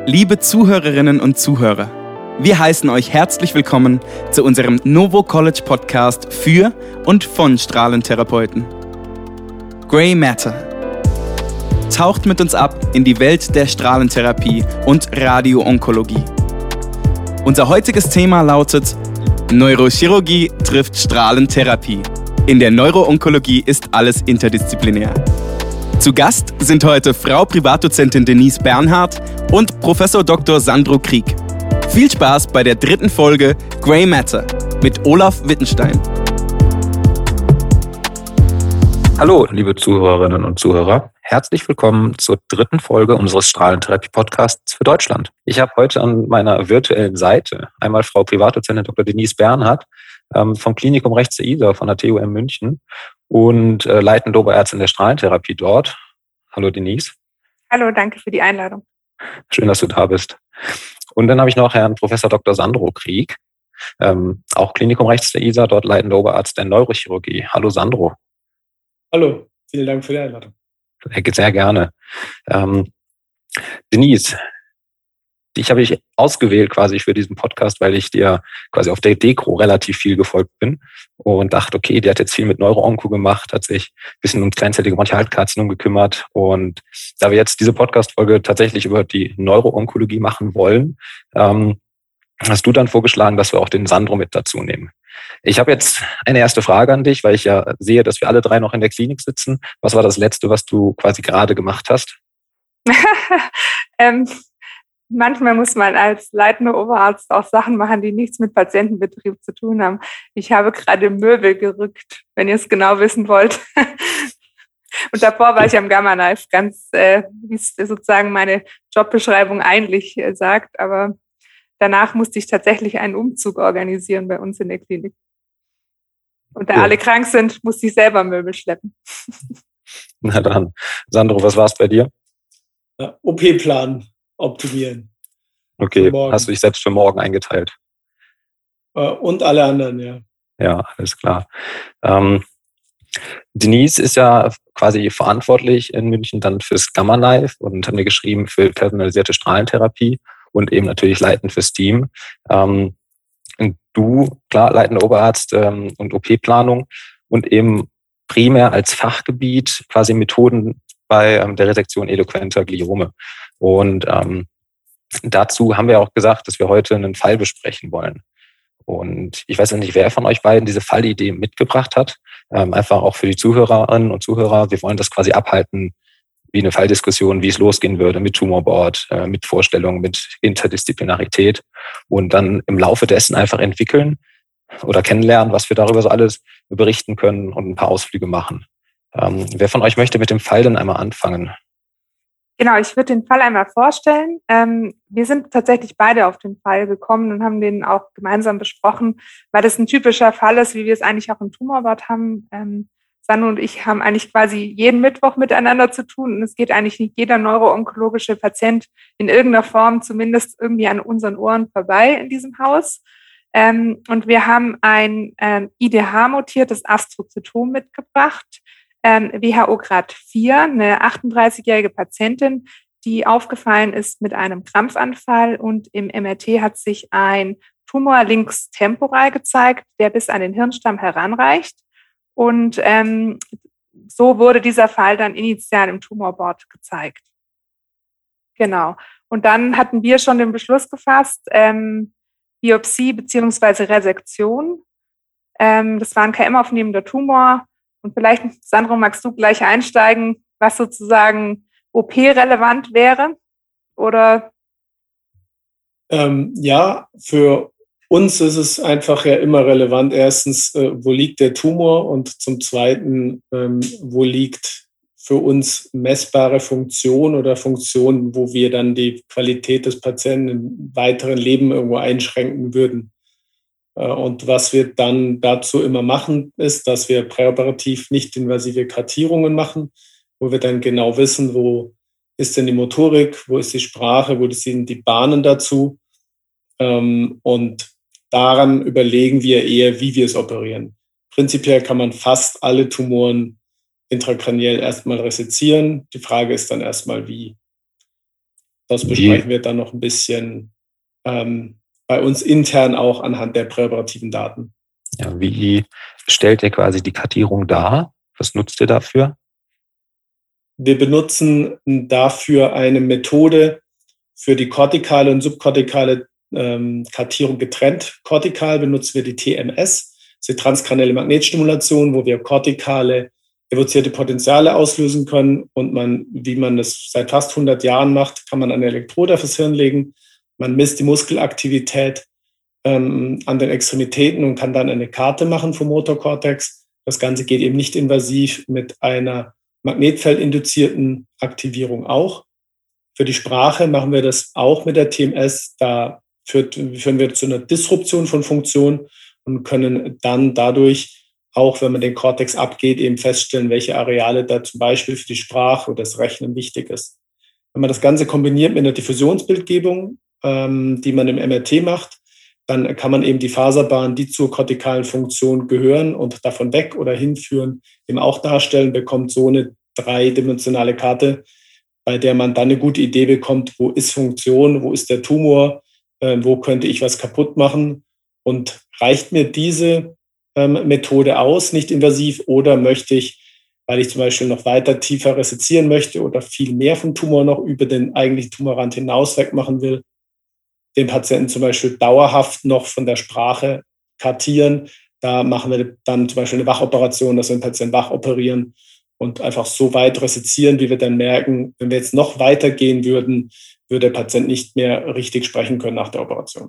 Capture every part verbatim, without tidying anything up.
Liebe Zuhörerinnen und Zuhörer, wir heißen euch herzlich willkommen zu unserem Novo College Podcast für und von Strahlentherapeuten. Grey Matter. Taucht mit uns ab in die Welt der Strahlentherapie und Radioonkologie. Unser heutiges Thema lautet: Neurochirurgie trifft Strahlentherapie. In der Neuroonkologie ist alles interdisziplinär. Zu Gast sind heute Frau Privatdozentin Denise Bernhardt und Professor Doktor Sandro Krieg. Viel Spaß bei der dritten Folge Grey Matter mit Olaf Wittenstein. Hallo, liebe Zuhörerinnen und Zuhörer. Herzlich willkommen zur dritten Folge unseres Strahlentherapie-Podcasts für Deutschland. Ich habe heute an meiner virtuellen Seite einmal Frau Privatdozentin Doktor Denise Bernhardt ähm, vom Klinikum Rechts der Isar von der T U M München und äh, leitende Oberärztin der Strahlentherapie dort. Hallo Denise. Hallo, danke für die Einladung. Schön, dass du da bist. Und dann habe ich noch Herrn Professor Doktor Sandro Krieg, ähm, auch Klinikum Rechts der Isar, dort leitender Oberarzt der Neurochirurgie. Hallo Sandro. Hallo, vielen Dank für die Einladung. Sehr gerne. Ähm, Denise, dich habe ich ausgewählt quasi für diesen Podcast, weil ich dir quasi auf der Dekro relativ viel gefolgt bin und dachte, okay, die hat jetzt viel mit Neuroonko gemacht, hat sich ein bisschen um kleinzellige Bronchialkarzinom gekümmert, und da wir jetzt diese Podcast-Folge tatsächlich über die Neuroonkologie machen wollen, ähm, hast du dann vorgeschlagen, dass wir auch den Sandro mit dazu nehmen. Ich habe jetzt eine erste Frage an dich, weil ich ja sehe, dass wir alle drei noch in der Klinik sitzen. Was war das Letzte, was du quasi gerade gemacht hast? ähm, manchmal muss man als leitender Oberarzt auch Sachen machen, die nichts mit Patientenbetrieb zu tun haben. Ich habe gerade Möbel gerückt, wenn ihr es genau wissen wollt. Und davor war ich am Gamma Knife, ganz äh, wie es sozusagen meine Jobbeschreibung eigentlich äh, sagt, aber danach musste ich tatsächlich einen Umzug organisieren bei uns in der Klinik. Und da ja. alle krank sind, musste ich selber Möbel schleppen. Na dann, Sandro, was war es bei dir? Ja, O P-Plan optimieren. Okay, hast du dich selbst für morgen eingeteilt? Und alle anderen, ja. Ja, alles klar. Ähm, Denise ist ja quasi verantwortlich in München dann fürs Gamma Knife und hat mir geschrieben für personalisierte Strahlentherapie und eben natürlich leitend fürs Team. Ähm, und du, klar, leitender Oberarzt ähm, und O P-Planung und eben primär als Fachgebiet quasi Methoden bei ähm, der Resektion eloquenter Gliome. Und ähm, dazu haben wir auch gesagt, dass wir heute einen Fall besprechen wollen. Und ich weiß nicht, wer von euch beiden diese Fallidee mitgebracht hat. Ähm, einfach auch für die Zuhörerinnen und Zuhörer. Wir wollen das quasi abhalten, wie eine Falldiskussion, wie es losgehen würde mit Tumorboard, äh, mit Vorstellungen, mit Interdisziplinarität und dann im Laufe dessen einfach entwickeln oder kennenlernen, was wir darüber so alles berichten können und ein paar Ausflüge machen. Ähm, wer von euch möchte mit dem Fall denn einmal anfangen? Genau, ich würde den Fall einmal vorstellen. Ähm, wir sind tatsächlich beide auf den Fall gekommen und haben den auch gemeinsam besprochen, weil das ein typischer Fall ist, wie wir es eigentlich auch im Tumorboard haben. Ähm, Sandro und ich haben eigentlich quasi jeden Mittwoch miteinander zu tun, und es geht eigentlich nicht jeder neuroonkologische Patient in irgendeiner Form zumindest irgendwie an unseren Ohren vorbei in diesem Haus. Ähm, und wir haben ein ähm, I D H-mutiertes Astrozytom mitgebracht, ähm, W H O Grad vier, eine achtunddreißigjährige Patientin, die aufgefallen ist mit einem Krampfanfall, und im M R T hat sich ein Tumor links temporal gezeigt, der bis an den Hirnstamm heranreicht. Und ähm, so wurde dieser Fall dann initial im Tumorboard gezeigt. Genau. Und dann hatten wir schon den Beschluss gefasst, ähm, Biopsie beziehungsweise Resektion. Ähm, das war ein K M-aufnehmender Tumor. Und vielleicht, Sandro, magst du gleich einsteigen, was sozusagen O P-relevant wäre? Oder? Ähm, ja, für uns ist es einfach ja immer relevant. Erstens, äh, wo liegt der Tumor? Und zum Zweiten, ähm, wo liegt für uns messbare Funktion oder Funktion, wo wir dann die Qualität des Patienten im weiteren Leben irgendwo einschränken würden. Äh, und was wir dann dazu immer machen, ist, dass wir präoperativ nicht-invasive Kartierungen machen, wo wir dann genau wissen, wo ist denn die Motorik, wo ist die Sprache, wo sind die Bahnen dazu. Ähm, und daran überlegen wir eher, wie wir es operieren. Prinzipiell kann man fast alle Tumoren intrakraniell erstmal resezieren. Die Frage ist dann erstmal, wie. Das besprechen wir dann noch ein bisschen ähm, bei uns intern auch anhand der präoperativen Daten. Ja, wie stellt ihr quasi die Kartierung dar? Was nutzt ihr dafür? Wir benutzen dafür eine Methode für die kortikale und subkortikale ähm, Kartierung getrennt. Kortikal benutzen wir die T M S, das ist die transkranielle Magnetstimulation, wo wir kortikale evozierte Potenziale auslösen können. Und man, wie man das seit fast hundert Jahren macht, kann man eine Elektrode fürs Hirn legen. Man misst die Muskelaktivität ähm, an den Extremitäten und kann dann eine Karte machen vom Motorkortex. Das Ganze geht eben nicht invasiv mit einer magnetfeldinduzierten Aktivierung auch. Für die Sprache machen wir das auch mit der T M S. Da führt, führen wir zu einer Disruption von Funktion und können dann dadurch, auch wenn man den Kortex abgeht, eben feststellen, welche Areale da zum Beispiel für die Sprache oder das Rechnen wichtig ist. Wenn man das Ganze kombiniert mit einer Diffusionsbildgebung, ähm, die man im M R T macht, dann kann man eben die Faserbahnen, die zur kortikalen Funktion gehören und davon weg oder hinführen, eben auch darstellen, bekommt so eine dreidimensionale Karte, bei der man dann eine gute Idee bekommt, wo ist Funktion, wo ist der Tumor, äh, wo könnte ich was kaputt machen und reicht mir diese ähm, Methode aus, nicht invasiv, oder möchte ich, weil ich zum Beispiel noch weiter tiefer resezieren möchte oder viel mehr vom Tumor noch über den eigentlichen Tumorrand hinaus wegmachen will, den Patienten zum Beispiel dauerhaft noch von der Sprache kartieren. Da machen wir dann zum Beispiel eine Wachoperation, dass wir den Patienten wach operieren und einfach so weit resezieren, wie wir dann merken, wenn wir jetzt noch weiter gehen würden, würde der Patient nicht mehr richtig sprechen können nach der Operation.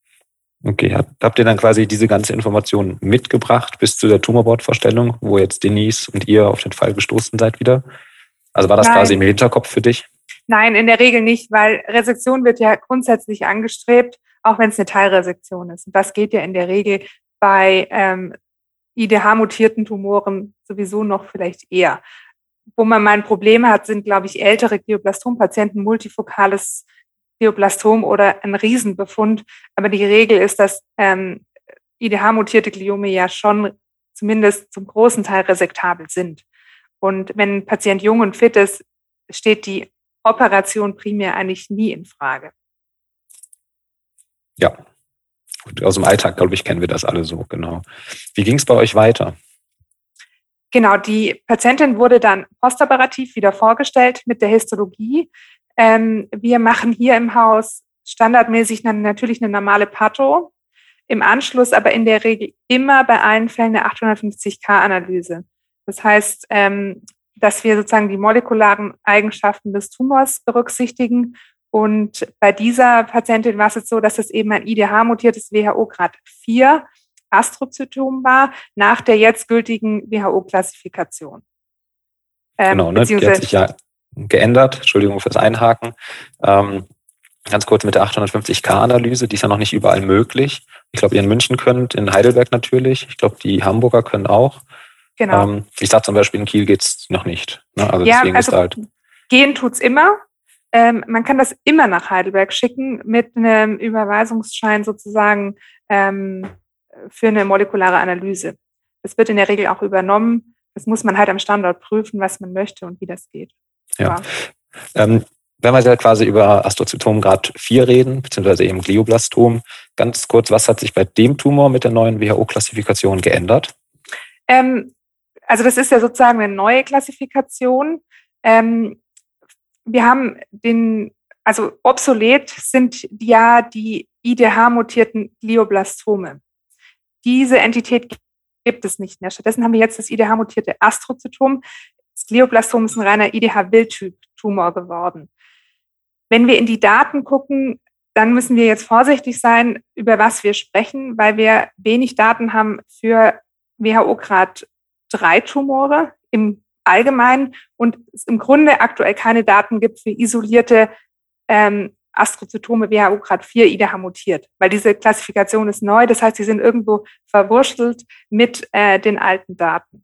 Okay, habt ihr dann quasi diese ganze Information mitgebracht bis zu der Tumorboard-Vorstellung, wo jetzt Denise und ihr auf den Fall gestoßen seid wieder? Also war das Nein. quasi im Hinterkopf für dich? Nein, in der Regel nicht, weil Resektion wird ja grundsätzlich angestrebt, auch wenn es eine Teilresektion ist. Und das geht ja in der Regel bei ähm, I D H-mutierten Tumoren sowieso noch vielleicht eher. Wo man mal ein Problem hat, sind, glaube ich, ältere Glioblastom-Patienten, multifokales Glioblastom oder ein Riesenbefund. Aber die Regel ist, dass ähm, I D H-mutierte Gliome ja schon zumindest zum großen Teil resektabel sind. Und wenn ein Patient jung und fit ist, steht die Operation primär eigentlich nie in Frage. Ja, gut, aus dem Alltag, glaube ich, kennen wir das alle so, genau. Wie ging es bei euch weiter? Genau, die Patientin wurde dann postoperativ wieder vorgestellt mit der Histologie. Ähm, wir machen hier im Haus standardmäßig natürlich eine normale Patho, im Anschluss aber in der Regel immer bei allen Fällen eine achthundertfünfzig K-Analyse. Das heißt, ähm, dass wir sozusagen die molekularen Eigenschaften des Tumors berücksichtigen. Und bei dieser Patientin war es jetzt so, dass es eben ein I D H-mutiertes W H O-Grad vier Astrozytom war, nach der jetzt gültigen W H O-Klassifikation. Ähm, genau, ne? Die hat sich ja geändert. Entschuldigung fürs Einhaken. Ähm, ganz kurz mit der achthundertfünfzig K-Analyse, die ist ja noch nicht überall möglich. Ich glaube, ihr in München könnt, in Heidelberg natürlich. Ich glaube, die Hamburger können auch. Genau. Ähm, ich sage zum Beispiel, in Kiel geht's noch nicht. Ne? Also ja, deswegen also ist halt gehen tut's immer. Ähm, man kann das immer nach Heidelberg schicken mit einem Überweisungsschein sozusagen ähm, für eine molekulare Analyse. Das wird in der Regel auch übernommen. Das muss man halt am Standort prüfen, was man möchte und wie das geht. Ja. Ähm, wenn wir ja quasi über Astrozytom Grad vier reden, beziehungsweise eben Glioblastom, ganz kurz, was hat sich bei dem Tumor mit der neuen W H O-Klassifikation geändert? Ähm, also das ist ja sozusagen eine neue Klassifikation. Ähm, wir haben den, also obsolet sind ja die I D H-mutierten Glioblastome. Diese Entität gibt es nicht mehr. Stattdessen haben wir jetzt das I D H-mutierte Astrozytom. Das Glioblastom ist ein reiner I D H-Wildtyp-Tumor geworden. Wenn wir in die Daten gucken, dann müssen wir jetzt vorsichtig sein, über was wir sprechen, weil wir wenig Daten haben für W H O-Grad drei Tumore im Allgemeinen und es im Grunde aktuell keine Daten gibt für isolierte ähm, Astrozytome W H O-Grad vier I D H mutiert, weil diese Klassifikation ist neu, das heißt, sie sind irgendwo verwurschtelt mit äh, den alten Daten.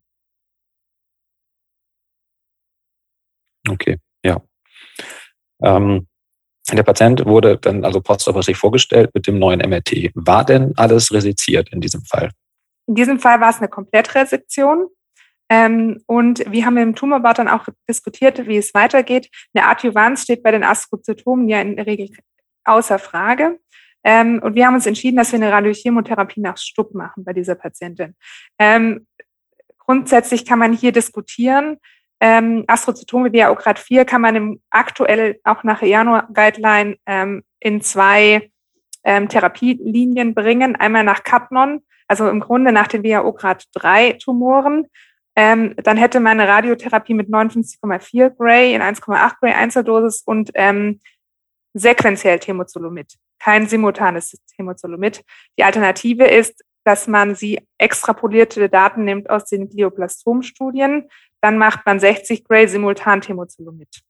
Okay, ja. Ähm, der Patient wurde dann also postoperativ vorgestellt mit dem neuen M R T. War denn alles reseziert in diesem Fall? In diesem Fall war es eine Komplettresektion. Ähm, und wir haben im Tumorboard dann auch diskutiert, wie es weitergeht. Eine Adjuvanz steht bei den Astrozytomen ja in der Regel außer Frage. Ähm, und wir haben uns entschieden, dass wir eine Radiochemotherapie nach Stupp machen bei dieser Patientin. Ähm, grundsätzlich kann man hier diskutieren. Ähm, Astrozytome wie A O G R A D vier kann man im, aktuell auch nach E A N O-Guideline ähm, in zwei ähm, Therapielinien bringen. Einmal nach Cadnon, also im Grunde nach den W H O Grad drei Tumoren. Ähm, dann hätte man eine Radiotherapie mit neunundfünfzig Komma vier Gray in eins Komma acht Gray Einzeldosis und ähm, sequenziell Temozolomid, kein simultanes Temozolomid. Die Alternative ist, dass man sie extrapolierte Daten nimmt aus den Glioblastom-Studien. Dann macht man sechzig Gray simultan Temozolomid.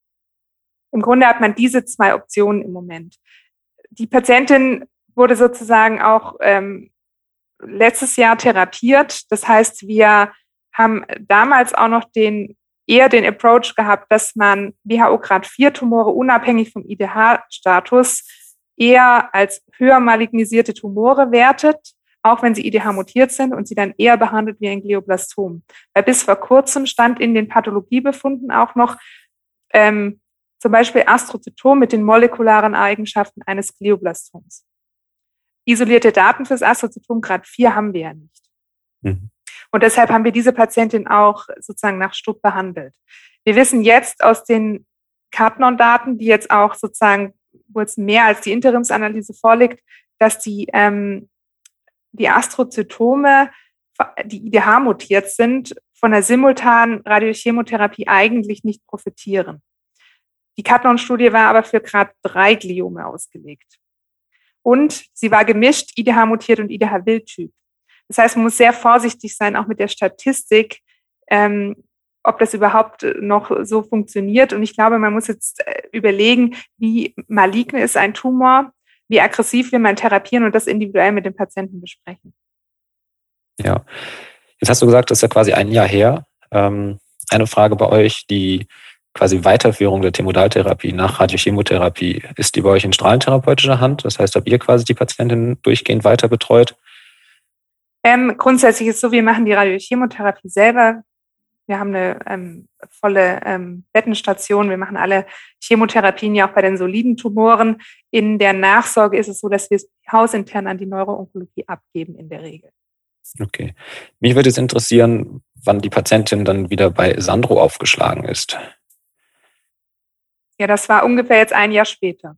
Im Grunde hat man diese zwei Optionen im Moment. Die Patientin wurde sozusagen auch ähm, letztes Jahr therapiert. Das heißt, wir haben damals auch noch den eher den Approach gehabt, dass man W H O Grad vier Tumore unabhängig vom I D H-Status eher als höher malignisierte Tumore wertet, auch wenn sie I D H-mutiert sind und sie dann eher behandelt wie ein Glioblastom. Weil bis vor kurzem stand in den Pathologiebefunden auch noch ähm, zum Beispiel Astrozytom mit den molekularen Eigenschaften eines Glioblastoms. Isolierte Daten fürs Astrozytom Grad vier haben wir ja nicht. Mhm. Und deshalb haben wir diese Patientin auch sozusagen nach Stupp behandelt. Wir wissen jetzt aus den Cadnon-Daten, die jetzt auch sozusagen, wo jetzt mehr als die Interimsanalyse vorliegt, dass die, ähm, die Astrozytome, die I D H-mutiert sind, von der simultanen Radiochemotherapie eigentlich nicht profitieren. Die Cadnon-Studie war aber für Grad drei Gliome ausgelegt. Und sie war gemischt, I D H-mutiert und I D H-Wildtyp. Das heißt, man muss sehr vorsichtig sein, auch mit der Statistik, ähm, ob das überhaupt noch so funktioniert. Und ich glaube, man muss jetzt überlegen, wie maligne ist ein Tumor, wie aggressiv will man therapieren und das individuell mit dem Patienten besprechen. Ja, jetzt hast du gesagt, das ist ja quasi ein Jahr her. Ähm, eine Frage bei euch, die quasi Weiterführung der Temodaltherapie nach Radiochemotherapie, ist die bei euch in strahlentherapeutischer Hand? Das heißt, habt ihr quasi die Patientin durchgehend weiter betreut? Ähm, grundsätzlich ist es so, wir machen die Radiochemotherapie selber. Wir haben eine ähm, volle ähm, Bettenstation. Wir machen alle Chemotherapien ja auch bei den soliden Tumoren. In der Nachsorge ist es so, dass wir es hausintern an die Neuroonkologie abgeben in der Regel. Okay. Mich würde jetzt interessieren, wann die Patientin dann wieder bei Sandro aufgeschlagen ist. Ja, das war ungefähr jetzt ein Jahr später.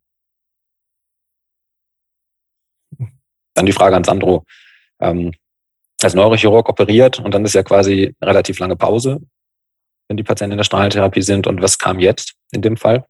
Dann die Frage an Sandro. Ähm, als Neurochirurg operiert und dann ist ja quasi eine relativ lange Pause, wenn die Patienten in der Strahlentherapie sind. Und was kam jetzt in dem Fall?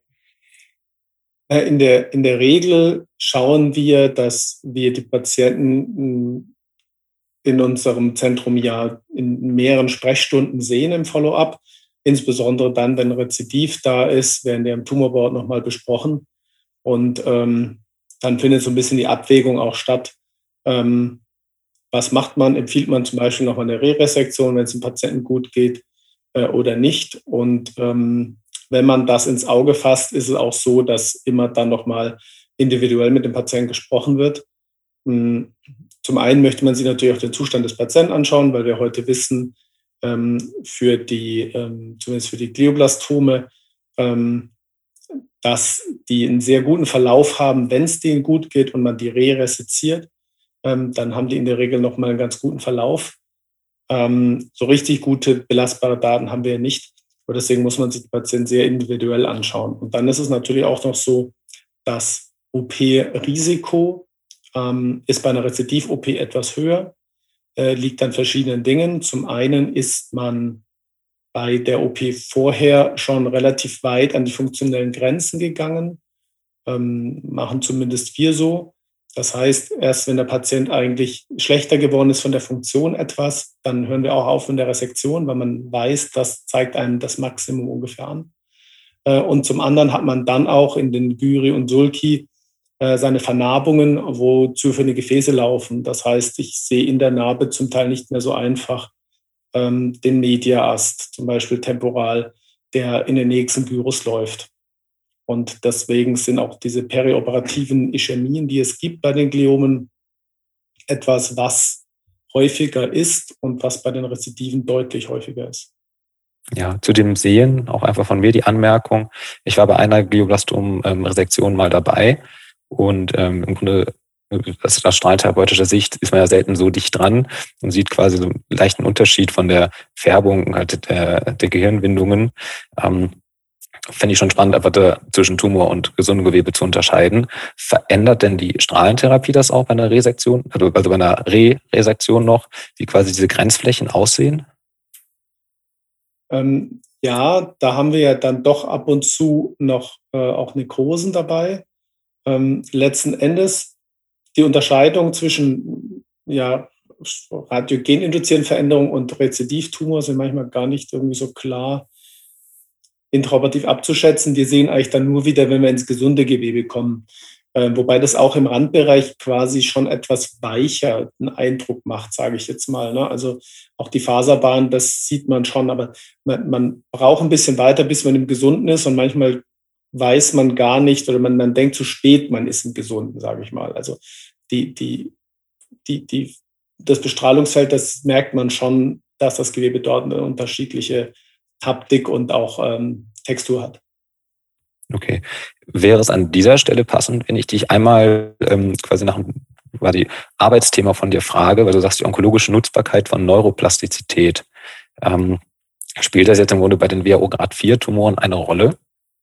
In der, in der Regel schauen wir, dass wir die Patienten in unserem Zentrum ja in mehreren Sprechstunden sehen im Follow-up. Insbesondere dann, wenn Rezidiv da ist, werden wir im Tumorboard nochmal besprochen. Und ähm, dann findet so ein bisschen die Abwägung auch statt. Ähm, was macht man? Empfiehlt man zum Beispiel nochmal eine Re-Resektion, wenn es dem Patienten gut geht äh, oder nicht? Und ähm, wenn man das ins Auge fasst, ist es auch so, dass immer dann nochmal individuell mit dem Patienten gesprochen wird. Ähm, zum einen möchte man sich natürlich auch den Zustand des Patienten anschauen, weil wir heute wissen, ähm, für die, ähm, zumindest für die Glioblastome, ähm, dass die einen sehr guten Verlauf haben, wenn es denen gut geht und man die re-reseziert. Ähm, dann haben die in der Regel nochmal einen ganz guten Verlauf. Ähm, so richtig gute, belastbare Daten haben wir ja nicht. Und deswegen muss man sich die Patienten sehr individuell anschauen. Und dann ist es natürlich auch noch so, dass O P-Risiko ähm, ist bei einer Rezidiv-O P etwas höher, äh, liegt an verschiedenen Dingen. Zum einen ist man bei der O P vorher schon relativ weit an die funktionellen Grenzen gegangen, ähm, machen zumindest wir so. Das heißt, erst wenn der Patient eigentlich schlechter geworden ist von der Funktion etwas, dann hören wir auch auf in der Resektion, weil man weiß, das zeigt einem das Maximum ungefähr an. Und zum anderen hat man dann auch in den Gyri und Sulci seine Vernarbungen, wo zuführende Gefäße laufen. Das heißt, ich sehe in der Narbe zum Teil nicht mehr so einfach den Mediast, zum Beispiel temporal, der in den nächsten Gyrus läuft. Und deswegen sind auch diese perioperativen Ischämien, die es gibt bei den Gliomen, etwas, was häufiger ist und was bei den Rezidiven deutlich häufiger ist. Ja, zu dem Sehen auch einfach von mir die Anmerkung. Ich war bei einer Glioblastom-Resektion mal dabei und ähm, im Grunde aus strahlentherapeutischer Sicht ist man ja selten so dicht dran und sieht quasi so einen leichten Unterschied von der Färbung halt der, der Gehirnwindungen. Ähm, Fände ich schon spannend, einfach da zwischen Tumor und gesundem Gewebe zu unterscheiden. Verändert denn die Strahlentherapie das auch bei einer Resektion, also, also bei einer Re-Resektion noch, wie quasi diese Grenzflächen aussehen? Ähm, ja, da haben wir ja dann doch ab und zu noch äh, auch Nekrosen dabei. Ähm, letzten Endes die Unterscheidung zwischen ja, radiogeninduzierten Veränderungen und Rezidivtumor sind manchmal gar nicht irgendwie so klar intraoperativ abzuschätzen. Wir sehen eigentlich dann nur wieder, wenn wir ins gesunde Gewebe kommen. Äh, wobei das auch im Randbereich quasi schon etwas weicher einen Eindruck macht, sage ich jetzt mal. Ne? Also auch die Faserbahn, das sieht man schon, aber man, man braucht ein bisschen weiter, bis man im Gesunden ist und manchmal weiß man gar nicht oder man, man denkt zu spät, man ist im Gesunden, sage ich mal. Also die, die, die, die, das Bestrahlungsfeld, das merkt man schon, dass das Gewebe dort eine unterschiedliche Haptik und auch ähm, Textur hat. Okay. Wäre es an dieser Stelle passend, wenn ich dich einmal ähm, quasi nach dem quasi Arbeitsthema von dir frage, weil du sagst, die onkologische Nutzbarkeit von Neuroplastizität. Ähm, spielt das jetzt im Grunde bei den W H O-Grad vier Tumoren eine Rolle?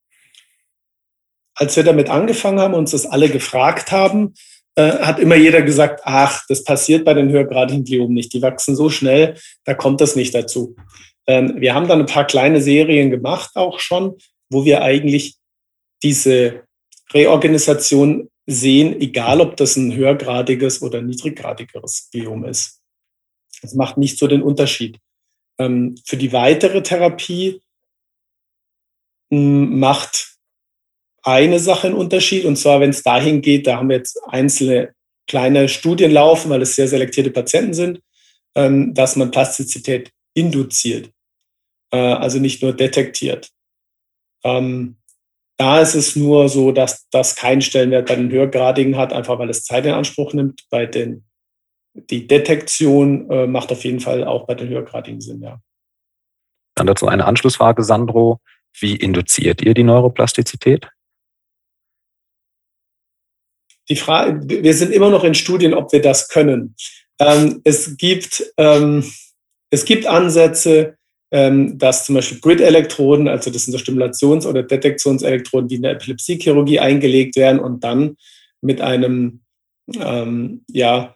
Als wir damit angefangen haben und uns das alle gefragt haben, äh, hat immer jeder gesagt, ach, das passiert bei den höhergradigen Gliomen nicht. Die wachsen so schnell, da kommt das nicht dazu. Ähm, wir haben dann ein paar kleine Serien gemacht auch schon, wo wir eigentlich diese Reorganisation sehen, egal ob das ein höhergradiges oder niedriggradigeres Gliom ist. Das macht nicht so den Unterschied. Ähm, für die weitere Therapie m, macht eine Sache einen Unterschied, und zwar, wenn es dahin geht, da haben wir jetzt einzelne kleine Studien laufen, weil es sehr selektierte Patienten sind, ähm, dass man Plastizität induziert, äh, also nicht nur detektiert. Ähm, da ist es nur so, dass das keinen Stellenwert bei den höhergradigen hat, einfach weil es Zeit in Anspruch nimmt. Bei den, die Detektion äh, macht auf jeden Fall auch bei den höhergradigen Sinn, ja. Dann dazu eine Anschlussfrage, Sandro. Wie induziert ihr die Neuroplastizität? Die Frage, wir sind immer noch in Studien, ob wir das können. Ähm, es gibt, ähm, es gibt Ansätze, ähm, dass zum Beispiel Grid-Elektroden, also das sind so Stimulations- oder Detektionselektroden, die in der Epilepsiechirurgie eingelegt werden und dann mit einem ähm, ja,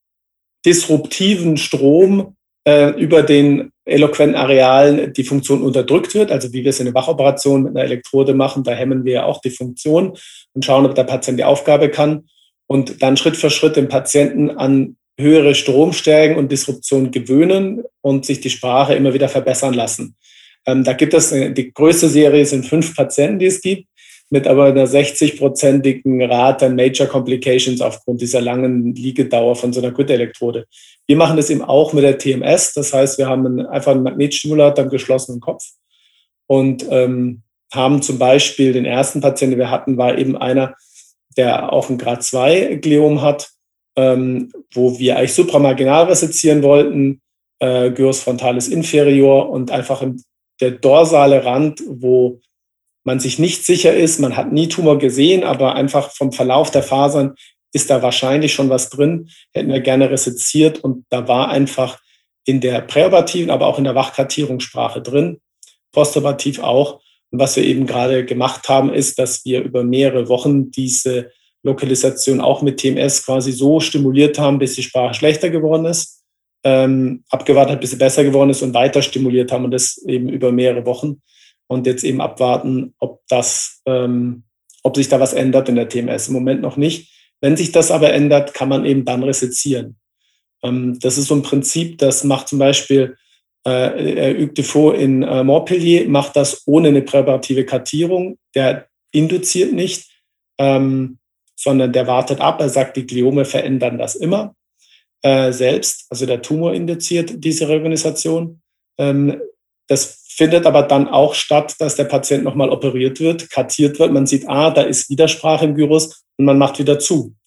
disruptiven Strom äh, über den eloquenten Arealen die Funktion unterdrückt wird, also wie wir es in der Wachoperation mit einer Elektrode machen, da hemmen wir ja auch die Funktion und schauen, ob der Patient die Aufgabe kann und dann Schritt für Schritt den Patienten an höhere Stromstärken und Disruption gewöhnen und sich die Sprache immer wieder verbessern lassen. Ähm, da gibt es, eine, die größte Serie sind fünf Patienten, die es gibt, mit aber einer sechzig-prozentigen Rate an Major Complications aufgrund dieser langen Liegedauer von so einer Grid-Elektrode. Wir machen das eben auch mit der T M S, das heißt, wir haben einen, einfach einen Magnetstimulator im geschlossenen Kopf und ähm, haben zum Beispiel den ersten Patienten, den wir hatten, war eben einer, der auch ein Grad zwei Gliom hat, ähm, wo wir eigentlich supramarginal resezieren wollten, äh, Gyrus frontalis inferior und einfach der dorsale Rand, wo man sich nicht sicher ist, man hat nie Tumor gesehen, aber einfach vom Verlauf der Fasern ist da wahrscheinlich schon was drin, hätten wir gerne reseziert und da war einfach in der präoperativen, aber auch in der Wachkartierungssprache drin, postoperativ auch. Und was wir eben gerade gemacht haben, ist, dass wir über mehrere Wochen diese Lokalisation auch mit T M S quasi so stimuliert haben, bis die Sprache schlechter geworden ist, ähm, abgewartet hat, bis sie besser geworden ist und weiter stimuliert haben und das eben über mehrere Wochen. Und jetzt eben abwarten, ob das, ähm, ob sich da was ändert in der T M S. Im Moment noch nicht. Wenn sich das aber ändert, kann man eben dann resezieren. Ähm, das ist so ein Prinzip, das macht zum Beispiel äh, Hugues Defoe in äh, Montpellier, macht das ohne eine präoperative Kartierung. Der induziert nicht, ähm, sondern der wartet ab. Er sagt, die Gliome verändern das immer äh, selbst. Also der Tumor induziert diese Reorganisation. Ähm, das findet aber dann auch statt, dass der Patient nochmal operiert wird, kartiert wird. Man sieht, ah, da ist Widersprache im Gyrus und man macht wieder zu.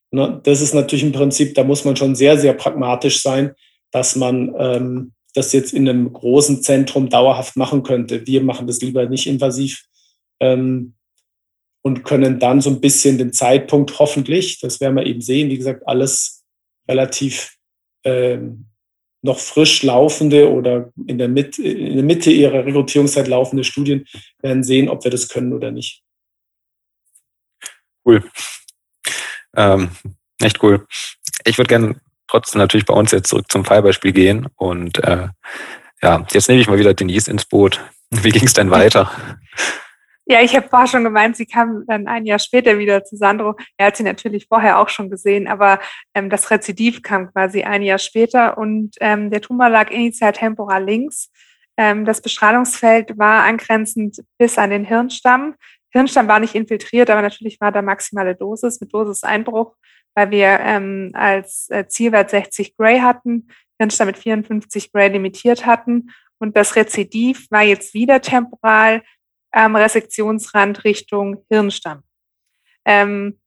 Ne? Das ist natürlich ein Prinzip, da muss man schon sehr, sehr pragmatisch sein, dass man ähm, das jetzt in einem großen Zentrum dauerhaft machen könnte. Wir machen das lieber nicht invasiv ähm, und können dann so ein bisschen den Zeitpunkt hoffentlich, das werden wir eben sehen, wie gesagt, alles relativ ähm, noch frisch laufende oder in der, Mitte, in der Mitte ihrer Rekrutierungszeit laufende Studien werden sehen, ob wir das können oder nicht. Cool. Ähm, echt cool. Ich würde gerne trotzdem natürlich bei uns jetzt zurück zum Fallbeispiel gehen. Und äh, ja, jetzt nehme ich mal wieder Denise ins Boot. Wie ging es denn weiter? Ja, ich habe vorher schon gemeint, sie kam dann ein Jahr später wieder zu Sandro. Er hat sie natürlich vorher auch schon gesehen, aber ähm, das Rezidiv kam quasi ein Jahr später und ähm, der Tumor lag initial temporal links. Ähm, das Bestrahlungsfeld war angrenzend bis an den Hirnstamm. Hirnstamm war nicht infiltriert, aber natürlich war da maximale Dosis mit Dosiseinbruch, weil wir ähm, als äh, Zielwert sechzig Gray hatten, Hirnstamm mit vierundfünfzig Gray limitiert hatten und das Rezidiv war jetzt wieder temporal am Resektionsrand Richtung Hirnstamm. Ähm,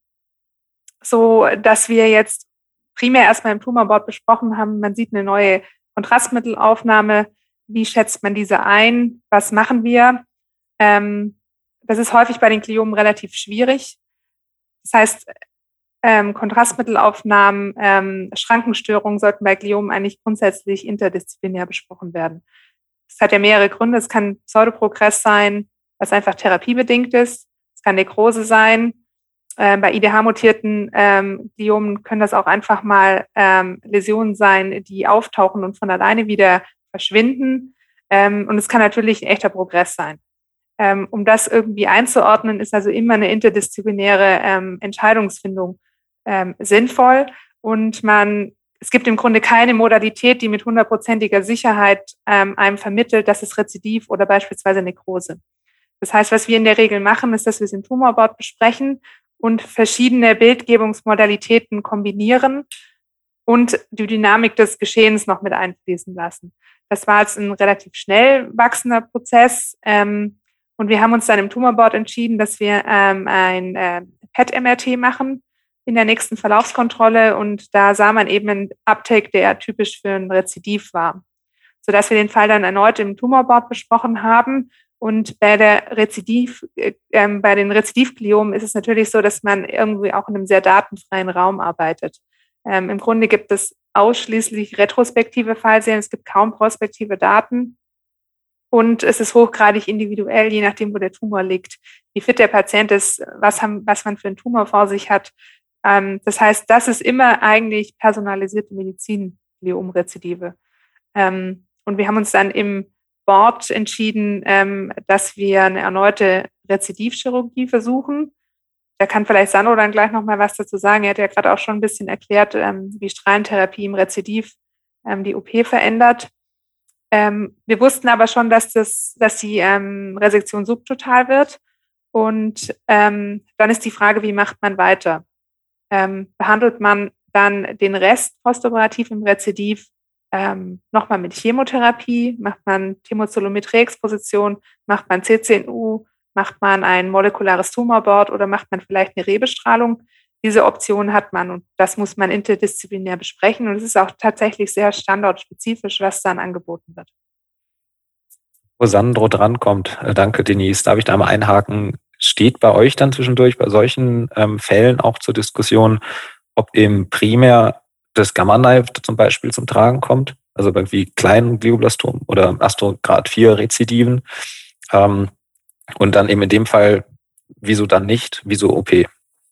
so, dass wir jetzt primär erstmal im Tumorboard besprochen haben, man sieht eine neue Kontrastmittelaufnahme. Wie schätzt man diese ein? Was machen wir? Ähm, das ist häufig bei den Gliomen relativ schwierig. Das heißt, ähm, Kontrastmittelaufnahmen, ähm, Schrankenstörungen sollten bei Gliomen eigentlich grundsätzlich interdisziplinär besprochen werden. Das hat ja mehrere Gründe. Es kann Pseudoprogress sein, was einfach therapiebedingt ist. Es kann Nekrose sein. Ähm, bei I D H-mutierten ähm, Gliomen können das auch einfach mal ähm, Läsionen sein, die auftauchen und von alleine wieder verschwinden. Ähm, und es kann natürlich ein echter Progress sein. Ähm, um das irgendwie einzuordnen, ist also immer eine interdisziplinäre ähm, Entscheidungsfindung ähm, sinnvoll. Und man, es gibt im Grunde keine Modalität, die mit hundertprozentiger Sicherheit ähm, einem vermittelt, dass es Rezidiv oder beispielsweise Nekrose. Das heißt, was wir in der Regel machen, ist, dass wir es im Tumorboard besprechen und verschiedene Bildgebungsmodalitäten kombinieren und die Dynamik des Geschehens noch mit einfließen lassen. Das war jetzt ein relativ schnell wachsender Prozess. Ähm, und wir haben uns dann im Tumorboard entschieden, dass wir ähm, ein äh, P E T-M R T machen in der nächsten Verlaufskontrolle. Und da sah man eben einen Uptake, der typisch für ein Rezidiv war, sodass wir den Fall dann erneut im Tumorboard besprochen haben. Und bei der Rezidiv, äh, bei den Rezidivgliomen ist es natürlich so, dass man irgendwie auch in einem sehr datenfreien Raum arbeitet. Ähm, Im Grunde gibt es ausschließlich retrospektive Fallserien, es gibt kaum prospektive Daten. Und es ist hochgradig individuell, je nachdem, wo der Tumor liegt, wie fit der Patient ist, was, haben, was man für einen Tumor vor sich hat. Ähm, das heißt, das ist immer eigentlich personalisierte Medizin, Gliomrezidive. Ähm, und wir haben uns dann im Board entschieden, ähm, dass wir eine erneute Rezidivchirurgie versuchen. Da kann vielleicht Sandro dann gleich noch mal was dazu sagen. Er hat ja gerade auch schon ein bisschen erklärt, ähm, wie Strahlentherapie im Rezidiv ähm, die O P verändert. Ähm, wir wussten aber schon, dass, das, dass die ähm, Resektion subtotal wird. Und ähm, dann ist die Frage, wie macht man weiter? Ähm, behandelt man dann den Rest postoperativ im Rezidiv ähm, nochmal mit Chemotherapie? Macht man Temozolometrie-Exposition? Macht man C C N U? Macht man ein molekulares Tumorboard oder macht man vielleicht eine Rehbestrahlung? Diese Option hat man und das muss man interdisziplinär besprechen. Und es ist auch tatsächlich sehr standortspezifisch, was dann angeboten wird. Wo Sandro drankommt, danke Denise, darf ich da mal einhaken? Steht bei euch dann zwischendurch bei solchen ähm, Fällen auch zur Diskussion, ob eben primär das Gamma-Knife zum Beispiel zum Tragen kommt, also bei irgendwie kleinen Glioblastom oder Astrograd vier Rezidiven, ähm, und dann eben in dem Fall, wieso dann nicht, wieso O P?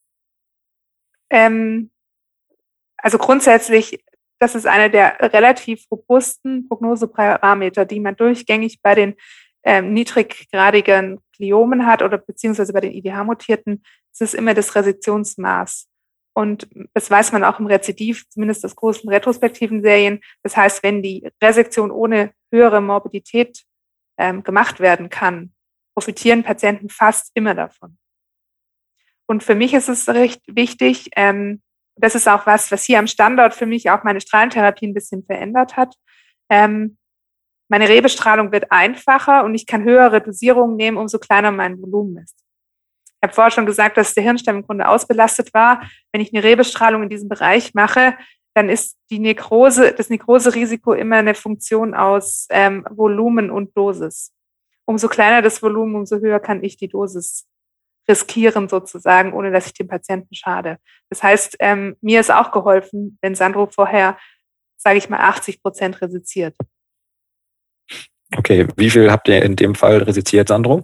Ähm, also grundsätzlich, das ist einer der relativ robusten Prognoseparameter, die man durchgängig bei den ähm, niedriggradigen Gliomen hat oder beziehungsweise bei den I D H-mutierten. Es ist immer das Resektionsmaß. Und das weiß man auch im Rezidiv, zumindest aus großen retrospektiven Serien. Das heißt, wenn die Resektion ohne höhere Morbidität ähm, gemacht werden kann, profitieren Patienten fast immer davon. Und für mich ist es recht wichtig, ähm, das ist auch was, was hier am Standort für mich auch meine Strahlentherapie ein bisschen verändert hat. Ähm, meine Rehbestrahlung wird einfacher und ich kann höhere Dosierungen nehmen, umso kleiner mein Volumen ist. Ich habe vorher schon gesagt, dass der Hirnstamm im Grunde ausbelastet war. Wenn ich eine Rebestrahlung in diesem Bereich mache, dann ist die Nekrose, das Nekroserisiko immer eine Funktion aus ähm, Volumen und Dosis. Umso kleiner das Volumen, umso höher kann ich die Dosis riskieren sozusagen, ohne dass ich dem Patienten schade. Das heißt, ähm, mir ist auch geholfen, wenn Sandro vorher, sage ich mal, achtzig Prozent resiziert. Okay, wie viel habt ihr in dem Fall resiziert, Sandro?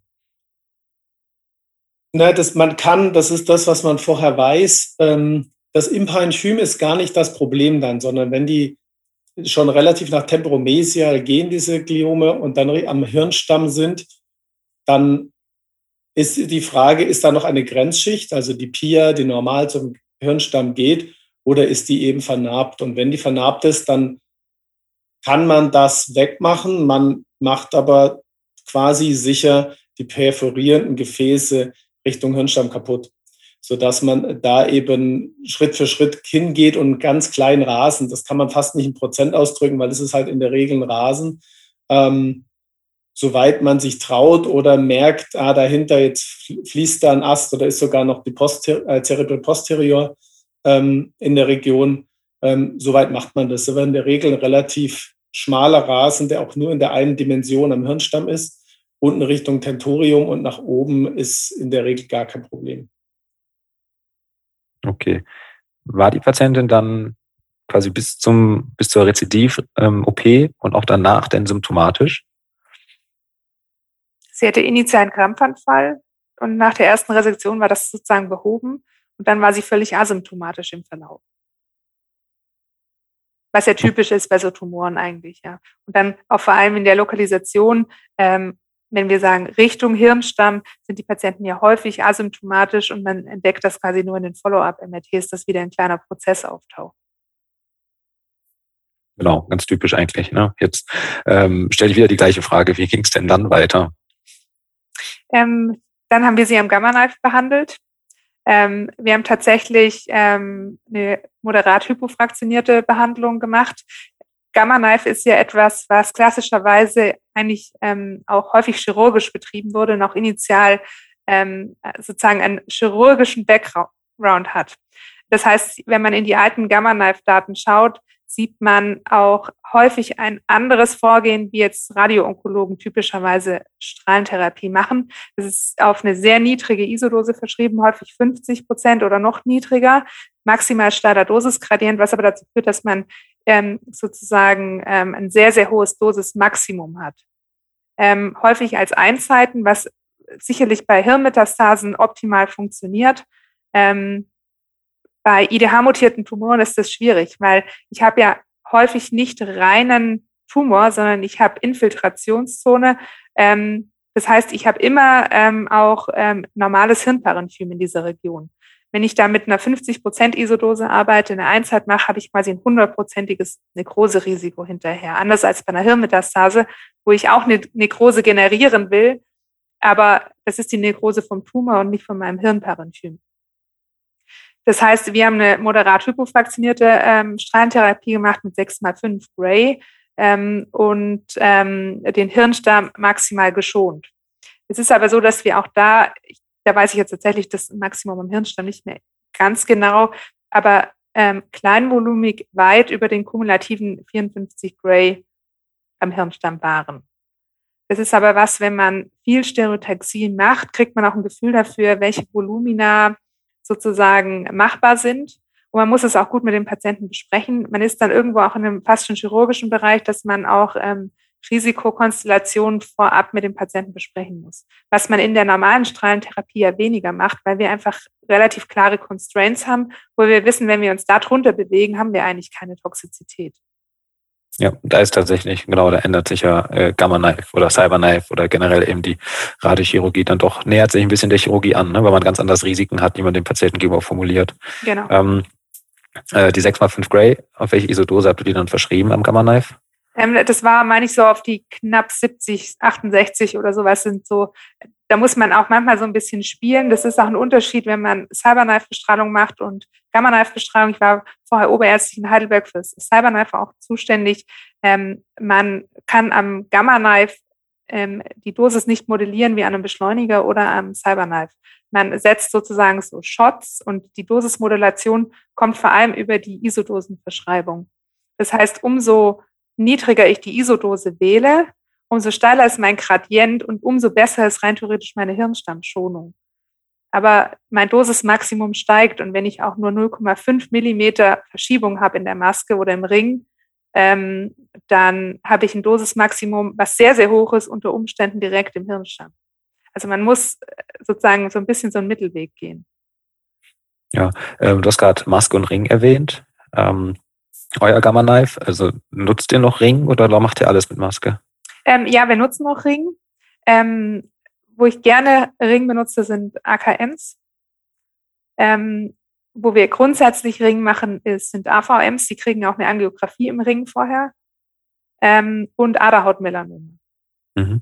Na, das, man kann, das ist das, was man vorher weiß. Ähm, das Imparenchym ist gar nicht das Problem dann, sondern wenn die schon relativ nach Temporomesial gehen, diese Gliome, und dann am Hirnstamm sind, dann ist die Frage, ist da noch eine Grenzschicht, also die Pia, die normal zum Hirnstamm geht, oder ist die eben vernarbt? Und wenn die vernarbt ist, dann kann man das wegmachen. Man macht aber quasi sicher die perforierenden Gefäße Richtung Hirnstamm kaputt, sodass man da eben Schritt für Schritt hingeht und ganz klein rasen. Das kann man fast nicht in Prozent ausdrücken, weil es ist halt in der Regel ein Rasen. Ähm, soweit man sich traut oder merkt, ah, dahinter jetzt fließt da ein Ast oder ist sogar noch die Poster- äh, Cerebral posterior ähm, in der Region, ähm, soweit macht man das. Aber in der Regel ein relativ schmaler Rasen, der auch nur in der einen Dimension am Hirnstamm ist. Unten Richtung Tentorium und nach oben ist in der Regel gar kein Problem. Okay. War die Patientin dann quasi bis zum bis zur Rezidiv-O P ähm, und auch danach denn symptomatisch? Sie hatte initial einen Krampfanfall und nach der ersten Resektion war das sozusagen behoben und dann war sie völlig asymptomatisch im Verlauf. Was ja typisch ist bei so Tumoren eigentlich, ja. Und dann auch vor allem in der Lokalisation, ähm, wenn wir sagen Richtung Hirnstamm, sind die Patienten ja häufig asymptomatisch und man entdeckt das quasi nur in den Follow-up-M R Ts, dass wieder ein kleiner Prozess auftaucht. Genau, ganz typisch eigentlich. Ne? Jetzt ähm, stelle ich wieder die gleiche Frage, wie ging es denn dann weiter? Ähm, dann haben wir sie am Gamma-Knife behandelt. Ähm, wir haben tatsächlich ähm, eine moderat hypofraktionierte Behandlung gemacht. Gamma-Knife ist ja etwas, was klassischerweise eigentlich ähm, auch häufig chirurgisch betrieben wurde und auch initial ähm, sozusagen einen chirurgischen Background hat. Das heißt, wenn man in die alten Gamma-Knife-Daten schaut, sieht man auch häufig ein anderes Vorgehen, wie jetzt Radioonkologen typischerweise Strahlentherapie machen. Das ist auf eine sehr niedrige Isodose verschrieben, häufig fünfzig Prozent oder noch niedriger, maximal steiler Dosisgradient, was aber dazu führt, dass man ähm, sozusagen ähm, ein sehr, sehr hohes Dosismaximum hat. Ähm, häufig als Einzeiten, was sicherlich bei Hirnmetastasen optimal funktioniert. Ähm, Bei I D H-mutierten Tumoren ist das schwierig, weil ich habe ja häufig nicht reinen Tumor, sondern ich habe Infiltrationszone. Ähm, das heißt, ich habe immer ähm, auch ähm, normales Hirnparenchym in dieser Region. Wenn ich da mit einer fünfzig Prozent Isodose arbeite, eine Einzeit mache, habe ich quasi ein hundertprozentiges Nekroserisiko hinterher. Anders als bei einer Hirnmetastase, wo ich auch eine Nekrose generieren will, aber das ist die Nekrose vom Tumor und nicht von meinem Hirnparenchym. Das heißt, wir haben eine moderat hypofraktionierte ähm, Strahlentherapie gemacht mit sechs mal fünf Gray ähm, und ähm, den Hirnstamm maximal geschont. Es ist aber so, dass wir auch da, da weiß ich jetzt tatsächlich das Maximum am Hirnstamm nicht mehr ganz genau, aber ähm, kleinvolumig weit über den kumulativen vierundfünfzig Gray am Hirnstamm waren. Das ist aber was, wenn man viel Stereotaxie macht, kriegt man auch ein Gefühl dafür, welche Volumina sozusagen machbar sind. Und man muss es auch gut mit dem Patienten besprechen. Man ist dann irgendwo auch in einem fast schon chirurgischen Bereich, dass man auch ähm, Risikokonstellationen vorab mit dem Patienten besprechen muss. Was man in der normalen Strahlentherapie ja weniger macht, weil wir einfach relativ klare Constraints haben, wo wir wissen, wenn wir uns da drunter bewegen, haben wir eigentlich keine Toxizität. Ja, da ist tatsächlich, genau, da ändert sich ja äh, Gamma-Knife oder Cyber-Knife oder generell eben die Radiochirurgie dann doch, nähert sich ein bisschen der Chirurgie an, ne, weil man ganz anders Risiken hat, die man dem Patienten gegenüber formuliert. Genau. Ähm, äh, die sechs mal fünf Gray, auf welche Isodose habt ihr die dann verschrieben am Gamma-Knife? Ähm, das war, meine ich, so auf die knapp siebzig, achtundsechzig oder sowas sind so, da muss man auch manchmal so ein bisschen spielen. Das ist auch ein Unterschied, wenn man Cyber-Knife-Bestrahlung macht und Gamma-Knife-Bestrahlung. Ich war vorher oberärztlich in Heidelberg für das Cyber-Knife auch zuständig. Ähm, man kann am Gamma-Knife ähm, die Dosis nicht modellieren wie an einem Beschleuniger oder am Cyber-Knife. man setzt sozusagen so Shots und die Dosismodulation kommt vor allem über die Isodosenverschreibung. Das heißt, umso niedriger ich die Isodose wähle, umso steiler ist mein Gradient und umso besser ist rein theoretisch meine Hirnstammschonung. Aber mein Dosismaximum steigt und wenn ich auch nur null Komma fünf Millimeter Verschiebung habe in der Maske oder im Ring, ähm, dann habe ich ein Dosismaximum, was sehr, sehr hoch ist, unter Umständen direkt im Hirnstamm. Also man muss sozusagen so ein bisschen so einen Mittelweg gehen. Ja, ähm, du hast gerade Maske und Ring erwähnt. Ähm, euer Gamma Knife, also nutzt ihr noch Ring oder macht ihr alles mit Maske? Ähm, ja, wir nutzen noch Ring. Ähm, wo ich gerne Ring benutze, sind A K Ms. Ähm, wo wir grundsätzlich Ring machen, ist, sind A V Ms. Die kriegen auch eine Angiografie im Ring vorher. Ähm, und Aderhautmelanome. Mhm.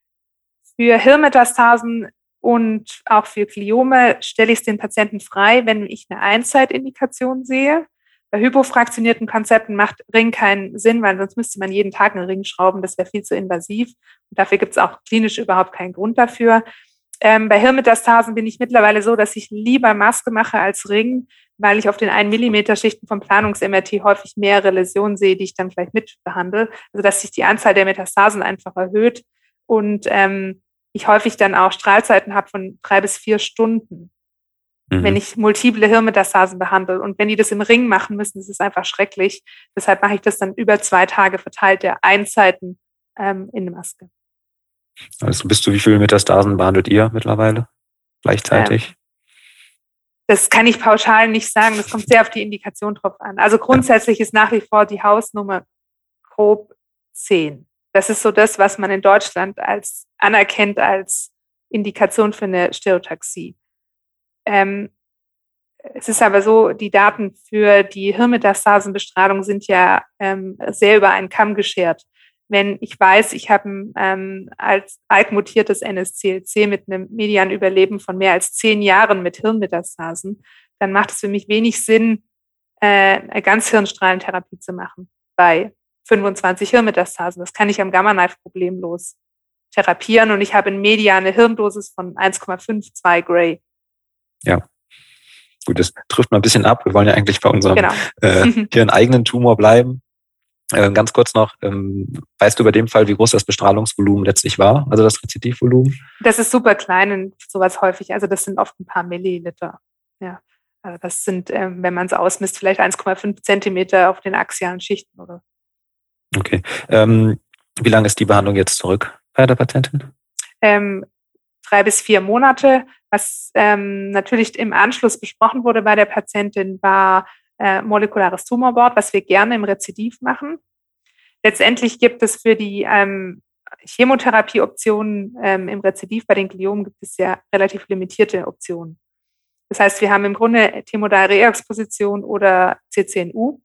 Für Hirnmetastasen und auch für Gliome stelle ich es den Patienten frei, wenn ich eine Einzeitindikation sehe. Bei hypofraktionierten Konzepten macht Ring keinen Sinn, weil sonst müsste man jeden Tag einen Ring schrauben. Das wäre viel zu invasiv. Und dafür gibt es auch klinisch überhaupt keinen Grund dafür. Ähm, bei Hirnmetastasen bin ich mittlerweile so, dass ich lieber Maske mache als Ring, weil ich auf den ein Millimeter Schichten vom Planungs-M R T häufig mehrere Läsionen sehe, die ich dann vielleicht mitbehandle. Also dass sich die Anzahl der Metastasen einfach erhöht und ähm, ich häufig dann auch Strahlzeiten habe von drei bis vier Stunden, mhm. wenn ich multiple Hirnmetastasen behandle. Und wenn die das im Ring machen müssen, das ist einfach schrecklich. Deshalb mache ich das dann über zwei Tage verteilt der Einzeiten ähm, in der Maske. Also bis zu wie viele Metastasen behandelt ihr mittlerweile gleichzeitig? Ähm, das kann ich pauschal nicht sagen. Das kommt sehr auf die Indikation drauf an. Also grundsätzlich ja. ist nach wie vor die Hausnummer grob zehn. Das ist so das, was man in Deutschland als anerkennt als Indikation für eine Stereotaxie. Ähm, es ist aber so, die Daten für die Hirnmetastasenbestrahlung sind ja ähm, sehr über einen Kamm geschert. Wenn ich weiß, ich habe ein ähm, als alt mutiertes N S C L C mit einem medianen Überleben von mehr als zehn Jahren mit Hirnmetastasen, dann macht es für mich wenig Sinn, äh, eine Ganzhirnstrahlentherapie zu machen bei fünfundzwanzig Hirnmetastasen. Das kann ich am Gamma Knife problemlos therapieren und ich habe eine mediane Hirndosis von eins Komma fünf zwei Gray. Ja, gut, das trifft mal ein bisschen ab. Wir wollen ja eigentlich bei unserem genau. äh, hirneigenen Tumor bleiben. Äh, ganz kurz noch, ähm, weißt du über dem Fall, wie groß das Bestrahlungsvolumen letztlich war, also das Rezidivvolumen? Das ist super klein und sowas häufig, also das sind oft ein paar Milliliter. Ja, also das sind, ähm, wenn man es ausmisst, vielleicht eins Komma fünf Zentimeter auf den axialen Schichten oder. Okay. Ähm, wie lange ist die Behandlung jetzt zurück bei der Patientin? Ähm, drei bis vier Monate. Was ähm, natürlich im Anschluss besprochen wurde bei der Patientin, war äh, molekulares Tumorboard, was wir gerne im Rezidiv machen. Letztendlich gibt es für die ähm, Chemotherapie-Optionen ähm, im Rezidiv bei den Gliomen gibt es ja relativ limitierte Optionen. Das heißt, wir haben im Grunde Themodal-Reexposition oder C C N U.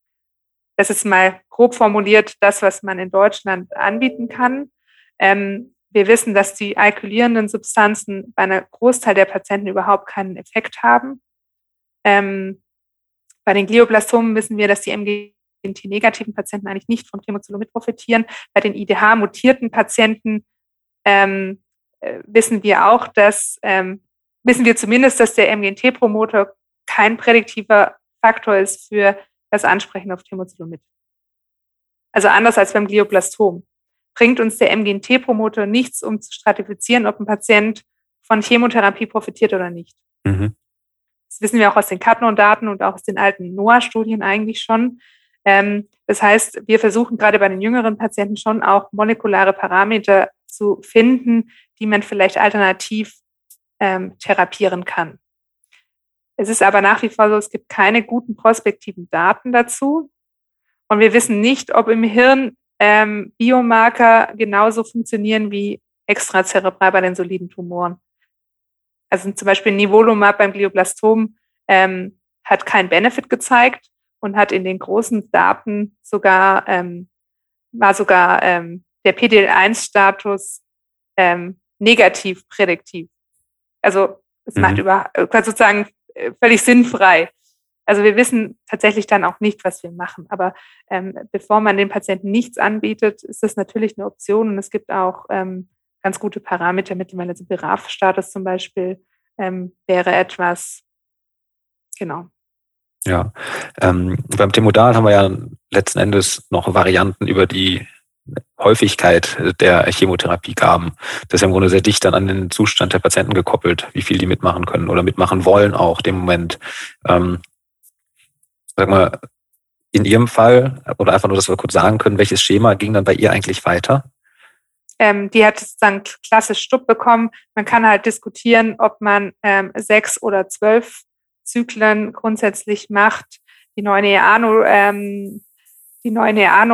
Das ist mal grob formuliert das, was man in Deutschland anbieten kann. Ähm, wir wissen, dass die alkylierenden Substanzen bei einer Großteil der Patienten überhaupt keinen Effekt haben. Ähm, bei den Glioblastomen wissen wir, dass die M G T-negativen Patienten eigentlich nicht vom Temozolomid profitieren. Bei den I D H-mutierten Patienten ähm, äh, wissen wir auch, dass ähm, wissen wir zumindest, dass der M G T-Promoter kein prädiktiver Faktor ist für das Ansprechen auf Temozolomid. Also anders als beim Glioblastom. Bringt uns der M G T-Promoter nichts, um zu stratifizieren, ob ein Patient von Chemotherapie profitiert oder nicht. Mhm. Das wissen wir auch aus den Cadnon-Daten und auch aus den alten N O A A-Studien eigentlich schon. Ähm, das heißt, wir versuchen gerade bei den jüngeren Patienten schon auch molekulare Parameter zu finden, die man vielleicht alternativ ähm, therapieren kann. Es ist aber nach wie vor so, es gibt keine guten prospektiven Daten dazu. Und wir wissen nicht, ob im Hirn ähm, Biomarker genauso funktionieren wie extrazerebral bei den soliden Tumoren. Also zum Beispiel Nivolumab beim Glioblastom ähm, hat keinen Benefit gezeigt und hat in den großen Daten sogar, ähm, war sogar ähm, der P D L eins Status ähm, negativ prädiktiv. Also es mhm. macht über, sozusagen völlig sinnfrei. Also wir wissen tatsächlich dann auch nicht, was wir machen. Aber ähm, bevor man den Patienten nichts anbietet, ist das natürlich eine Option. Und es gibt auch ähm, ganz gute Parameter mittlerweile, also B R A F-Status zum Beispiel, ähm, wäre etwas, genau. Ja, ähm, beim Themodal haben wir ja letzten Endes noch Varianten über die Häufigkeit der Chemotherapiegaben. Das ist ja im Grunde sehr dicht dann an den Zustand der Patienten gekoppelt, wie viel die mitmachen können oder mitmachen wollen auch dem Moment. Ähm, sag mal, in Ihrem Fall, oder einfach nur, dass wir kurz sagen können, welches Schema ging dann bei ihr eigentlich weiter? Ähm, die hat sozusagen klassisch Stupp bekommen. Man kann halt diskutieren, ob man ähm, sechs oder zwölf Zyklen grundsätzlich macht. Die neuen E A N O, ähm, die neuen E A N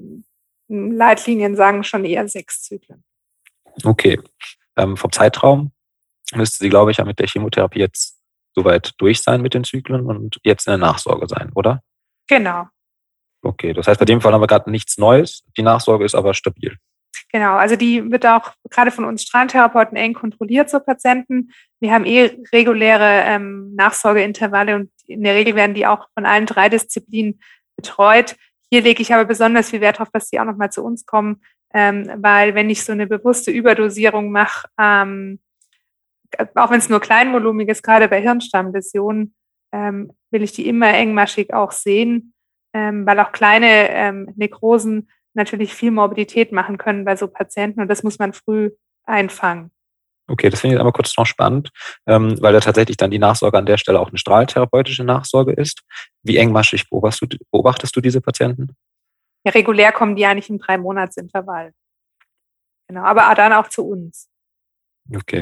O-Leitlinien sagen schon eher sechs Zyklen. Okay. Ähm, vom Zeitraum müsste sie, glaube ich, ja mit der Chemotherapie jetzt soweit durch sein mit den Zyklen und jetzt in der Nachsorge sein, oder? Genau. Okay, das heißt, bei dem Fall haben wir gerade nichts Neues. Die Nachsorge ist aber stabil. Genau, also die wird auch gerade von uns Strahlentherapeuten eng kontrolliert, so Patienten. Wir haben eh reguläre ähm, Nachsorgeintervalle und in der Regel werden die auch von allen drei Disziplinen betreut. Hier lege ich aber besonders viel Wert darauf, dass die auch nochmal zu uns kommen, ähm, weil wenn ich so eine bewusste Überdosierung mache, ähm, auch wenn es nur kleinvolumig ist, gerade bei Hirnstammläsionen, ähm, will ich die immer engmaschig auch sehen, ähm, weil auch kleine ähm, Nekrosen natürlich viel Morbidität machen können bei so Patienten und das muss man früh einfangen. Okay, das finde ich jetzt einmal kurz noch spannend, ähm, weil da tatsächlich dann die Nachsorge an der Stelle auch eine strahlentherapeutische Nachsorge ist. Wie engmaschig beobachtest du, beobachtest du diese Patienten? Ja, regulär kommen die eigentlich im Drei-Monats-Intervall. Genau, aber dann auch zu uns. Okay,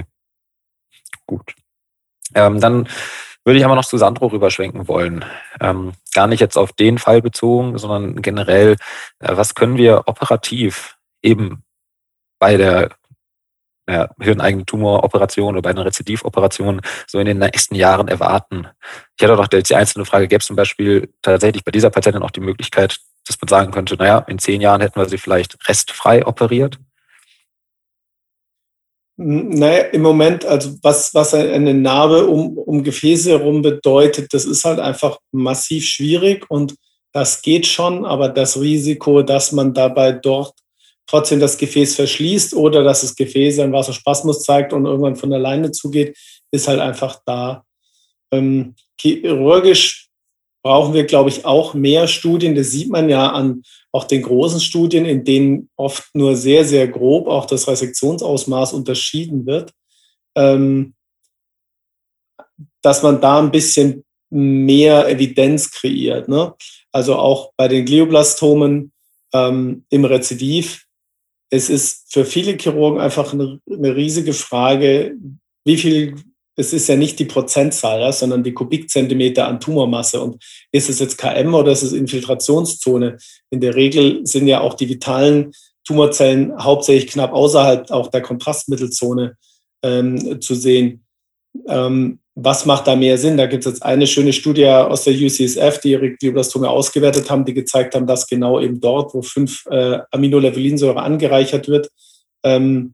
gut. Ähm, dann würde ich aber noch zu Sandro rüberschwenken wollen. Ähm, gar nicht jetzt auf den Fall bezogen, sondern generell, äh, was können wir operativ eben bei der ja, hirneigenen Tumoroperation oder bei einer Rezidivoperation so in den nächsten Jahren erwarten? Ich hätte auch noch die einzelne Frage, gäbe es zum Beispiel tatsächlich bei dieser Patientin auch die Möglichkeit, dass man sagen könnte, naja, in zehn Jahren hätten wir sie vielleicht restfrei operiert? Naja, im Moment, also was, was eine Narbe um, um Gefäße herum bedeutet, das ist halt einfach massiv schwierig und das geht schon, aber das Risiko, dass man dabei dort trotzdem das Gefäß verschließt oder dass das Gefäß einen Vasospasmus zeigt und irgendwann von alleine zugeht, ist halt einfach da. Ähm, chirurgisch brauchen wir, glaube ich, auch mehr Studien. Das sieht man ja an auch den großen Studien, in denen oft nur sehr, sehr grob auch das Resektionsausmaß unterschieden wird, ähm, dass man da ein bisschen mehr Evidenz kreiert. Ne? Also auch bei den Glioblastomen ähm, im Rezidiv. Es ist für viele Chirurgen einfach eine, eine riesige Frage, wie viel, es ist ja nicht die Prozentzahl, ja, sondern die Kubikzentimeter an Tumormasse. Und ist es jetzt K M oder ist es Infiltrationszone? In der Regel sind ja auch die vitalen Tumorzellen hauptsächlich knapp außerhalb auch der Kontrastmittelzone ähm, zu sehen. Ähm, was macht da mehr Sinn? Da gibt es jetzt eine schöne Studie aus der U C S F, die ihre Glioblastome ausgewertet haben, die gezeigt haben, dass genau eben dort, wo fünf äh, Aminolevulinsäure angereichert wird, ähm,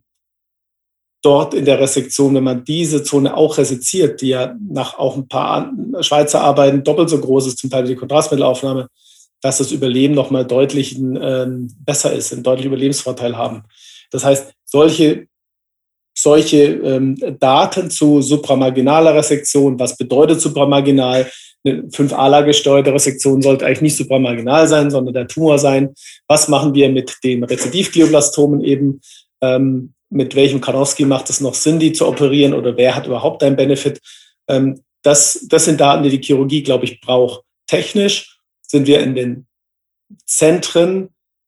dort in der Resektion, wenn man diese Zone auch reseziert, die ja nach auch ein paar Schweizer Arbeiten doppelt so groß ist, zum Teil die Kontrastmittelaufnahme, dass das Überleben nochmal deutlich ähm, besser ist, einen deutlichen Überlebensvorteil haben. Das heißt, solche Solche ähm, Daten zu supramarginaler Resektion, was bedeutet supramarginal? Eine fünf A-Lage gesteuerte Resektion sollte eigentlich nicht supramarginal sein, sondern der Tumor sein. Was machen wir mit den Rezidivglioblastomen eben? Ähm, mit welchem Karnowski macht es noch Sinn, die zu operieren oder wer hat überhaupt einen Benefit? Ähm, das, das sind Daten, die die Chirurgie, glaube ich, braucht. Technisch sind wir in den Zentren,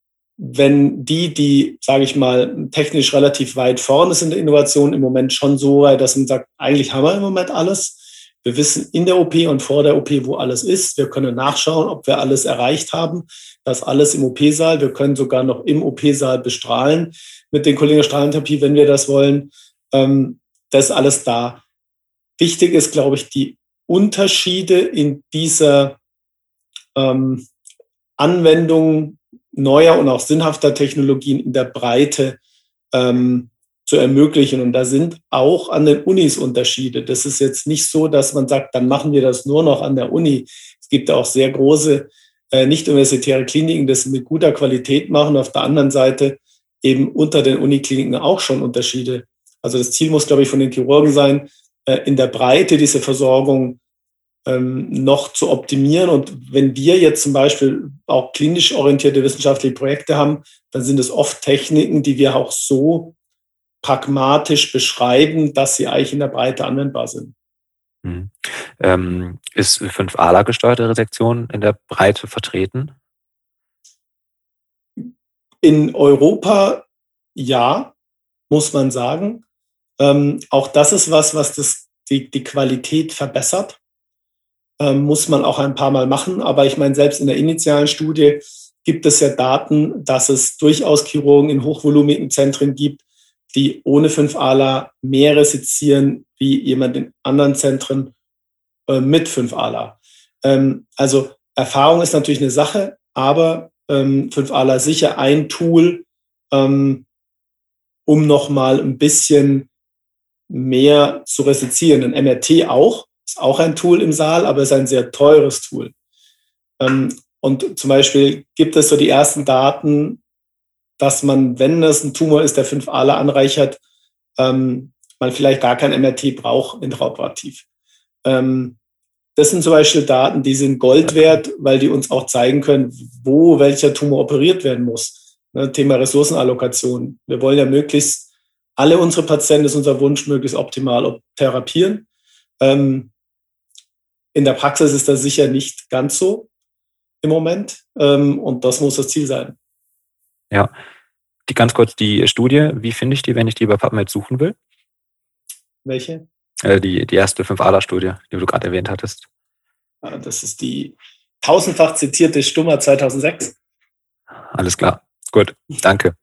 wenn die, die, sage ich mal, technisch relativ weit vorne sind in der Innovation, im Moment schon so weit, dass man sagt, eigentlich haben wir im Moment alles. Wir wissen in der O P und vor der O P, wo alles ist. Wir können nachschauen, ob wir alles erreicht haben. Das alles im O P-Saal. Wir können sogar noch im O P-Saal bestrahlen mit den Kollegen der Strahlentherapie, wenn wir das wollen. Ähm, das ist alles da. Wichtig ist, glaube ich, die Unterschiede in dieser ähm, Anwendung neuer und auch sinnhafter Technologien in der Breite ähm, zu ermöglichen. Und da sind auch an den Unis Unterschiede. Das ist jetzt nicht so, dass man sagt, dann machen wir das nur noch an der Uni. Es gibt auch sehr große äh, nicht-universitäre Kliniken, die das mit guter Qualität machen. Auf der anderen Seite eben unter den Unikliniken auch schon Unterschiede. Also das Ziel muss, glaube ich, von den Chirurgen sein, äh, in der Breite diese Versorgung ähm, noch zu optimieren. Und wenn wir jetzt zum Beispiel auch klinisch orientierte wissenschaftliche Projekte haben, dann sind es oft Techniken, die wir auch so pragmatisch beschreiben, dass sie eigentlich in der Breite anwendbar sind. Hm. Ähm, ist fünf A L A gesteuerte Resektion in der Breite vertreten? In Europa ja, muss man sagen. Ähm, auch das ist was, was das, die, die Qualität verbessert. Ähm, muss man auch ein paar Mal machen. Aber ich meine, selbst in der initialen Studie gibt es ja Daten, dass es durchaus Chirurgen in hochvolumigen Zentren gibt, die ohne fünf A L A mehr resizieren wie jemand in anderen Zentren äh, mit fünf A L A. Ähm, also Erfahrung ist natürlich eine Sache, aber ähm, fünf A L A ist sicher ein Tool, ähm, um nochmal ein bisschen mehr zu resizieren. Ein M R T auch, ist auch ein Tool im Saal, aber ist ein sehr teures Tool. Ähm, und zum Beispiel gibt es so die ersten Daten, dass man, wenn es ein Tumor ist, der fünf A L A anreichert, ähm, man vielleicht gar kein M R T braucht intraoperativ. Ähm, das sind zum Beispiel Daten, die sind Gold wert, weil die uns auch zeigen können, wo welcher Tumor operiert werden muss. Ne, Thema Ressourcenallokation. Wir wollen ja möglichst alle unsere Patienten, das ist unser Wunsch, möglichst optimal therapieren. Ähm, in der Praxis ist das sicher nicht ganz so im Moment. Ähm, und das muss das Ziel sein. Ja, die, ganz kurz die Studie, wie finde ich die, wenn ich die bei PubMed suchen will? Welche? Äh, die, die erste fünf A L A-Studie, die du gerade erwähnt hattest. Ja, das ist die tausendfach zitierte Stummer zweitausendsechs. Alles klar, gut, danke.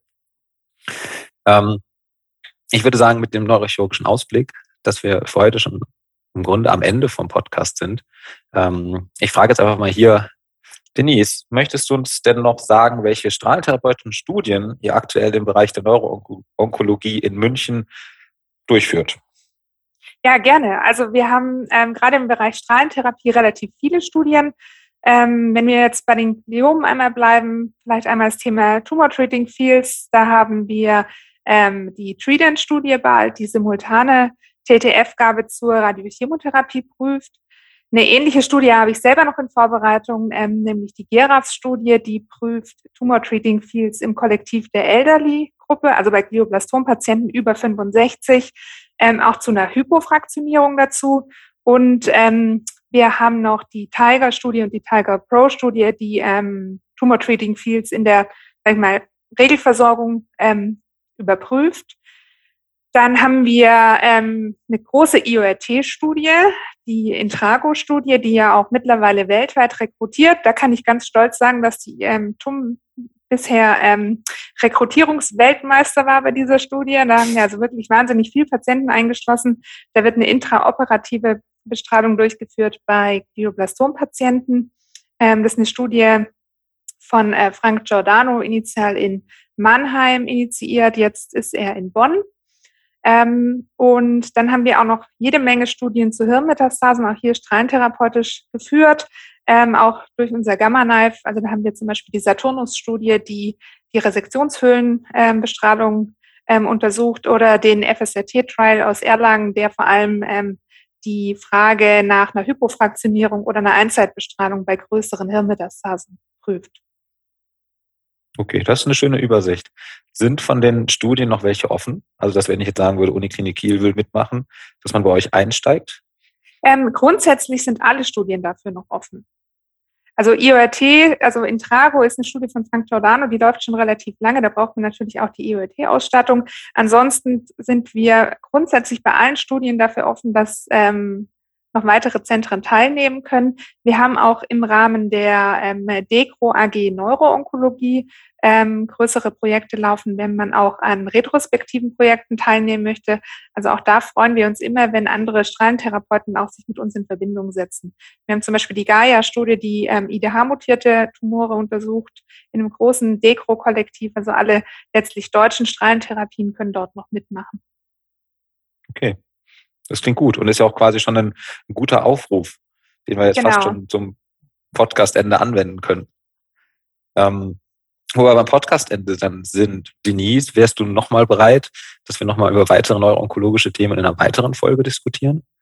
Ähm, ich würde sagen, mit dem neurochirurgischen Ausblick, dass wir für heute schon im Grunde am Ende vom Podcast sind. Ähm, ich frage jetzt einfach mal hier, Denise, möchtest du uns denn noch sagen, welche strahlentherapeutischen Studien ihr aktuell im Bereich der Neuroonkologie in München durchführt? Ja, gerne. Also wir haben ähm, gerade im Bereich Strahlentherapie relativ viele Studien. Ähm, wenn wir jetzt bei den Gliomen einmal bleiben, vielleicht einmal das Thema Tumor Treating Fields. Da haben wir ähm, die Trident-Studie bald, die simultane T T F-Gabe zur Radiochemotherapie prüft. Eine ähnliche Studie habe ich selber noch in Vorbereitung, ähm, nämlich die GERAS-Studie, die prüft Tumor Treating Fields im Kollektiv der Elderly-Gruppe, also bei Glioblastom-Patienten über fünfundsechzig, ähm, auch zu einer Hypofraktionierung dazu. Und ähm, wir haben noch die Tiger-Studie und die Tiger-Pro-Studie, die ähm, Tumor Treating Fields in der, sag ich mal, Regelversorgung ähm, überprüft. Dann haben wir ähm, eine große I O R T-Studie, die Intrago-Studie, die ja auch mittlerweile weltweit rekrutiert. Da kann ich ganz stolz sagen, dass die ähm, T U M bisher ähm, Rekrutierungsweltmeister war bei dieser Studie. Da haben wir also wirklich wahnsinnig viele Patienten eingeschlossen. Da wird eine intraoperative Bestrahlung durchgeführt bei Glioblastom-Patienten. Ähm, das ist eine Studie von äh, Frank Giordano, initial in Mannheim initiiert. Jetzt ist er in Bonn. Ähm, und dann haben wir auch noch jede Menge Studien zu Hirnmetastasen, auch hier strahlentherapeutisch geführt, ähm, auch durch unser Gamma-Knife. Also da haben wir zum Beispiel die Saturnus-Studie, die die Resektionshöhlenbestrahlung ähm, untersucht, oder den F S R T-Trial aus Erlangen, der vor allem ähm, die Frage nach einer Hypofraktionierung oder einer Einzeitbestrahlung bei größeren Hirnmetastasen prüft. Okay, das ist eine schöne Übersicht. Sind von den Studien noch welche offen? Also, dass wenn ich jetzt sagen würde, Uniklinik Kiel will mitmachen, dass man bei euch einsteigt? Ähm, grundsätzlich sind alle Studien dafür noch offen. Also I O R T, also Intrago ist eine Studie von Frank Giordano, die läuft schon relativ lange. Da braucht man natürlich auch die I O R T-Ausstattung. Ansonsten sind wir grundsätzlich bei allen Studien dafür offen, dass ähm, noch weitere Zentren teilnehmen können. Wir haben auch im Rahmen der ähm, DECRO A G Neuroonkologie ähm, größere Projekte laufen, wenn man auch an retrospektiven Projekten teilnehmen möchte. Also auch da freuen wir uns immer, wenn andere Strahlentherapeuten auch sich mit uns in Verbindung setzen. Wir haben zum Beispiel die Gaia-Studie, die ähm, I D H-mutierte Tumore untersucht in einem großen DECRO-Kollektiv. Also alle letztlich deutschen Strahlentherapien können dort noch mitmachen. Okay. Das klingt gut und ist ja auch quasi schon ein, ein guter Aufruf, den wir jetzt Genau. fast schon zum Podcastende anwenden können. Ähm, wo wir beim Podcastende dann sind, Denise, wärst du nochmal bereit, dass wir nochmal über weitere neuroonkologische Themen in einer weiteren Folge diskutieren?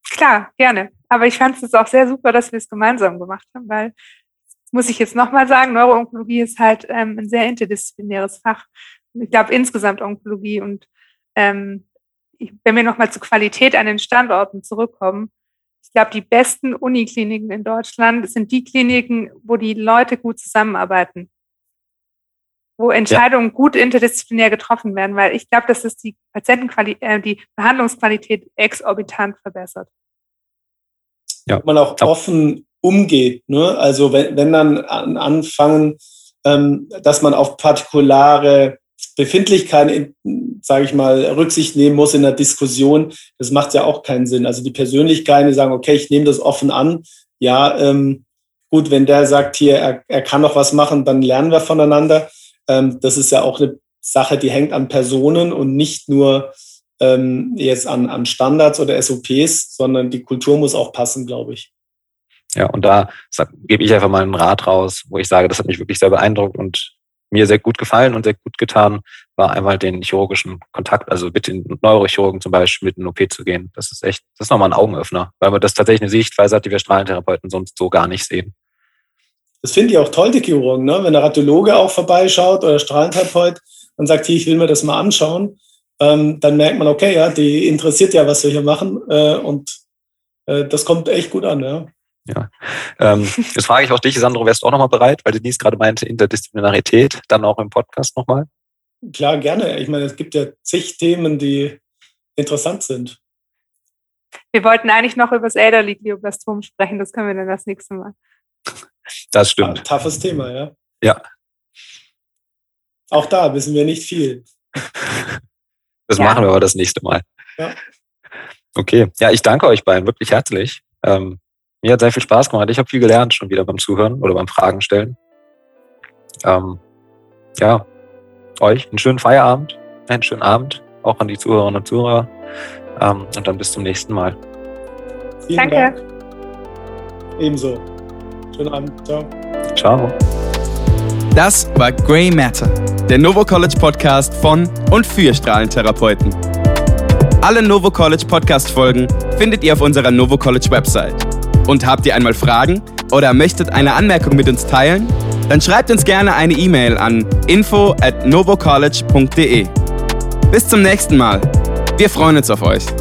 Klar, gerne. Aber ich fand es auch sehr super, dass wir es gemeinsam gemacht haben, weil, muss ich jetzt nochmal sagen, Neuroonkologie ist halt ähm, ein sehr interdisziplinäres Fach. Ich glaube insgesamt Onkologie und ähm, ich, wenn wir nochmal zur Qualität an den Standorten zurückkommen, ich glaube, die besten Unikliniken in Deutschland sind die Kliniken, wo die Leute gut zusammenarbeiten, wo Entscheidungen ja. gut interdisziplinär getroffen werden, weil ich glaube, dass es die Patientenqualität, äh, die Behandlungsqualität exorbitant verbessert. Ja. Man auch offen umgeht, ne? Also wenn, wenn dann an, anfangen, ähm, dass man auf partikulare Befindlichkeiten, sage ich mal, Rücksicht nehmen muss in der Diskussion, das macht ja auch keinen Sinn. Also die Persönlichkeiten, die sagen, okay, ich nehme das offen an. Ja, ähm, gut, wenn der sagt, hier, er, er kann noch was machen, dann lernen wir voneinander. Ähm, das ist ja auch eine Sache, die hängt an Personen und nicht nur ähm, jetzt an, an Standards oder S O Ps, sondern die Kultur muss auch passen, glaube ich. Ja, und da sag, gebe ich einfach mal einen Rat raus, wo ich sage, das hat mich wirklich sehr beeindruckt und mir sehr gut gefallen und sehr gut getan, war einmal den chirurgischen Kontakt, also mit den Neurochirurgen zum Beispiel mit in den O P zu gehen. Das ist echt, das ist nochmal ein Augenöffner, weil man das tatsächlich eine Sichtweise hat, die wir Strahlentherapeuten sonst so gar nicht sehen. Das finde ich auch toll, die Chirurgen, ne? Wenn der Radiologe auch vorbeischaut oder Strahlentherapeut und sagt, hier, ich will mir das mal anschauen, ähm, dann merkt man, okay, ja, die interessiert ja, was wir hier machen äh, und äh, das kommt echt gut an, ja. Ja, ähm, jetzt frage ich auch dich, Sandro, wärst du auch nochmal bereit, weil Denise gerade meinte, Interdisziplinarität, dann auch im Podcast nochmal? Klar, gerne. Ich meine, es gibt ja zig Themen, die interessant sind. Wir wollten eigentlich noch über das Elderly-Glioblastom sprechen, das können wir dann das nächste Mal. Das stimmt. Ah, toughes Thema, ja. Ja. Auch da wissen wir nicht viel. Das ja. machen wir aber das nächste Mal. Ja. Okay, ja, ich danke euch beiden wirklich herzlich. Ähm, Mir hat sehr viel Spaß gemacht. Ich habe viel gelernt schon wieder beim Zuhören oder beim Fragen stellen. Ähm, ja, euch einen schönen Feierabend, einen schönen Abend, auch an die Zuhörerinnen und Zuhörer. Ähm, und dann bis zum nächsten Mal. Vielen Danke. Dank. Ebenso. Schönen Abend. Ciao. Ciao. Das war Grey Matter, der Novo College Podcast von und für Strahlentherapeuten. Alle Novo College Podcast-Folgen findet ihr auf unserer Novo College Website. Und habt ihr einmal Fragen oder möchtet eine Anmerkung mit uns teilen? Dann schreibt uns gerne eine E-Mail an info at novocollege punkt de. Bis zum nächsten Mal. Wir freuen uns auf euch.